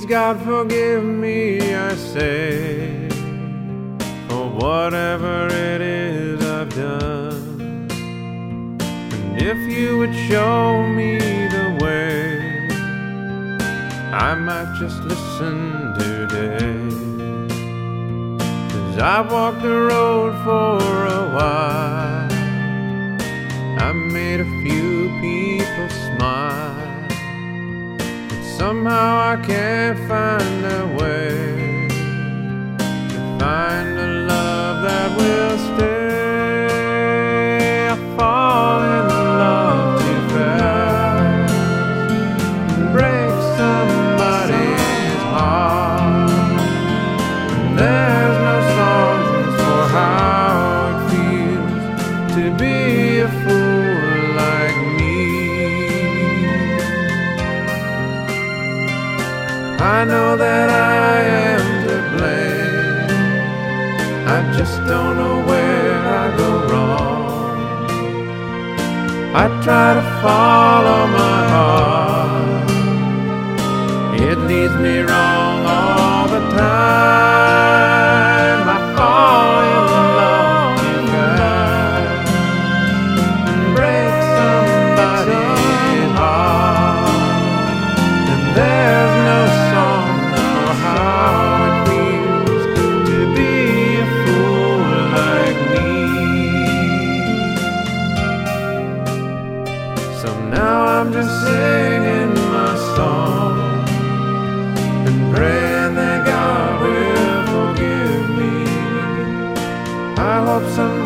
Please, God, forgive me, I say, for whatever it is I've done. And if you would show me the way, I might just listen today. 'Cause I've walked the road for a while, I made a few people smile, but somehow I can't find a way to find a love that will stay. I fall in love too fast and break somebody's heart. And there's no songs for how it feels to be a fool like me. I know that I am to blame, I just don't know where I go wrong. I try to follow my heart, it leads me wrong all the time. I fall in love too fast and break somebody's heart. And there's no song for how it feels to be a fool like me. So now I'm just singing my song and praying that God will forgive me. I hope someday